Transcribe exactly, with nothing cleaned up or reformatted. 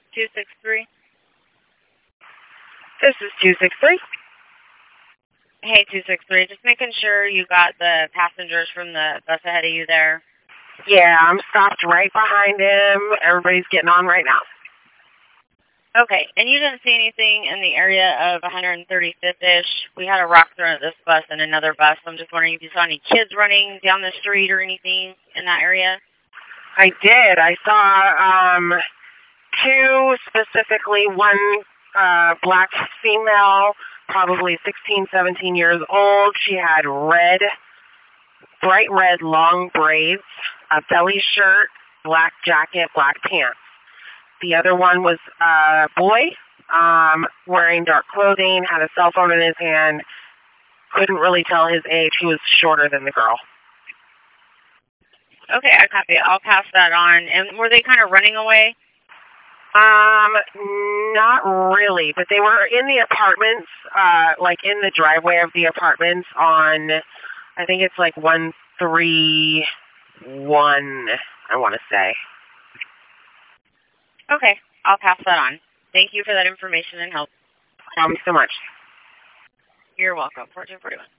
two six three. This is two six three. Hey, two six three. Just making sure you got the passengers from the bus ahead of you there. Yeah, I'm stopped right behind him. Everybody's getting on right now. Okay, and you didn't see anything in the area of one thirty-fifth-ish? We had a rock thrown at this bus and another bus. I'm just wondering if you saw any kids running down the street or anything in that area. I did. I saw um, two specifically, one uh, black female, probably sixteen, seventeen years old. She had red, bright red long braids, a belly shirt, black jacket, black pants. The other one was a boy um, wearing dark clothing, had a cell phone in his hand, couldn't really tell his age. He was shorter than the girl. Okay, I copy. I'll pass that on. And were they kind of running away? Um, not really, but they were in the apartments, uh, like in the driveway of the apartments on, I think it's like one three one, I want to say. Okay, I'll pass that on. Thank you for that information and help. Thank you so much. You're welcome. fourteen forty-one.